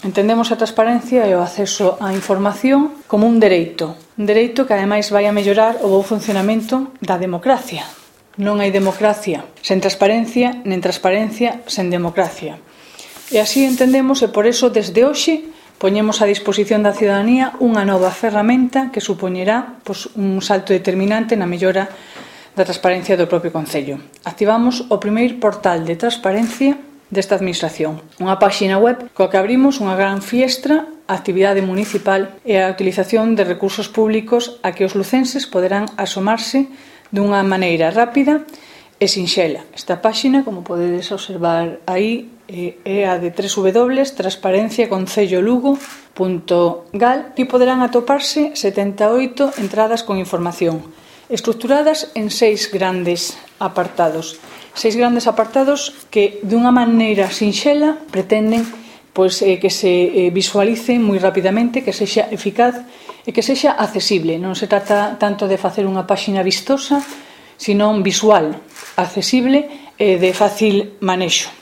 Entendemos a transparencia e o acceso á información como un dereito que ademais vai a mellorar o bo funcionamento da democracia. Non hai democracia sen transparencia, nen transparencia sen democracia. E así entendemos, e por iso desde hoxe poñemos a disposición da cidadanía unha nova ferramenta que supoñerá un salto determinante na mellora da transparencia do propio Concello. Activamos o primeiro portal de transparencia desta administración, unha páxina web coa que abrimos unha gran fiestra á actividade municipal e á utilización de recursos públicos a que os lucenses poderán asomarse dunha maneira rápida e sinxela. Esta páxina, como podedes observar aí, é a de www.transparenciaconcellolugo.gal e poderán atoparse 78 entradas con información, estructuradas en 6 grandes apartados. 6 grandes apartados que, dunha maneira sinxela, pretenden que se visualice moi rapidamente, que sexa eficaz e que sexa accesible. Non se trata tanto de facer unha páxina vistosa, sino visual, accesible e de fácil manexo.